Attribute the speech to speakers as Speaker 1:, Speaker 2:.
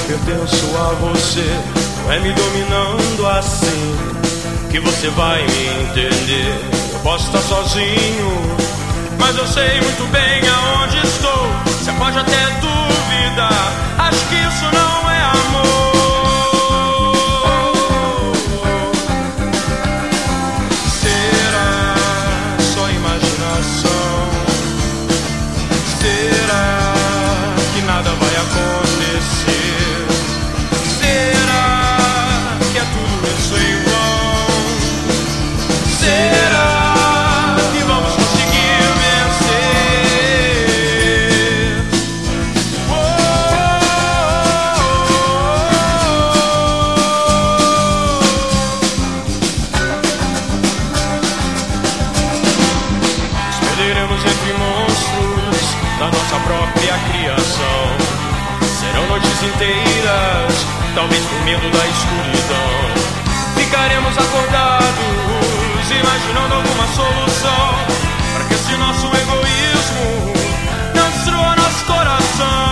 Speaker 1: pertenço a você. Não é me dominando assim que você vai me entender. Eu posso estar sozinho, mas eu sei muito bem aonde estou. Você pode até duvidar, acho que isso não é amor. Será só imaginação? Será que nada vai acontecer? Será que é tudo isso em vão? Será que vamos conseguir vencer? Oh, Nos perderemos entre monstros da nossa própria criação. Serão noites inteiras, talvez por medo da escuridão. Ficaremos acordados, imaginando alguma solução, para que esse nosso egoísmo não destrua nosso coração.